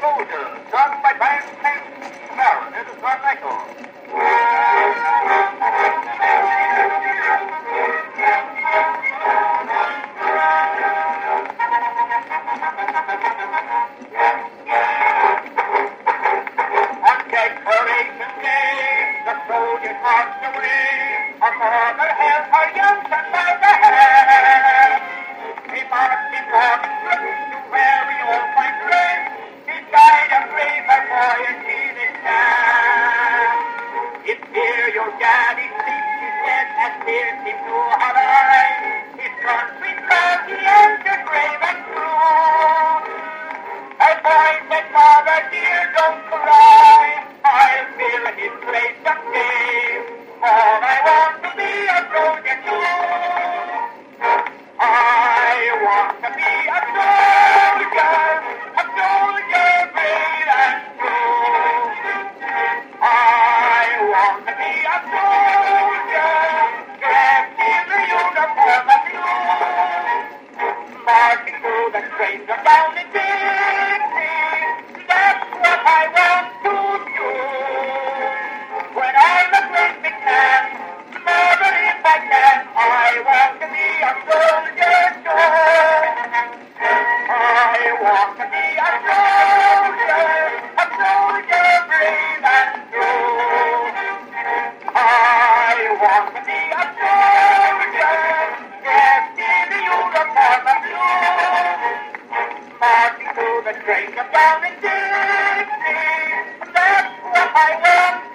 soldier, sung by Van Marin. This is North Echo. On Decoration Day, the soldiers marched away. Our mother held her young son by the hand. He marched before the troops to where we all find grace. He died a brave boy and he did stand. If here your daddy sleeps, he said, as tears seem to have eyes. His country's cause he entered brave and true. And boy said, Father dear, don't cry. I'll fill his place someday. For I want to be a soldier too. I want to be a soldier brave and true. I want to be a soldier, dressed in the uniform of blue, marching through the streets of down in Dixie. That's what I want to do. When I'm a great big man, mother, if I can, I want to be a soldier too. I want to be a soldier brave and true. I want to be a soldier, dressed in the uniform of blue, marching through the streets of down in Dixie. That's what I want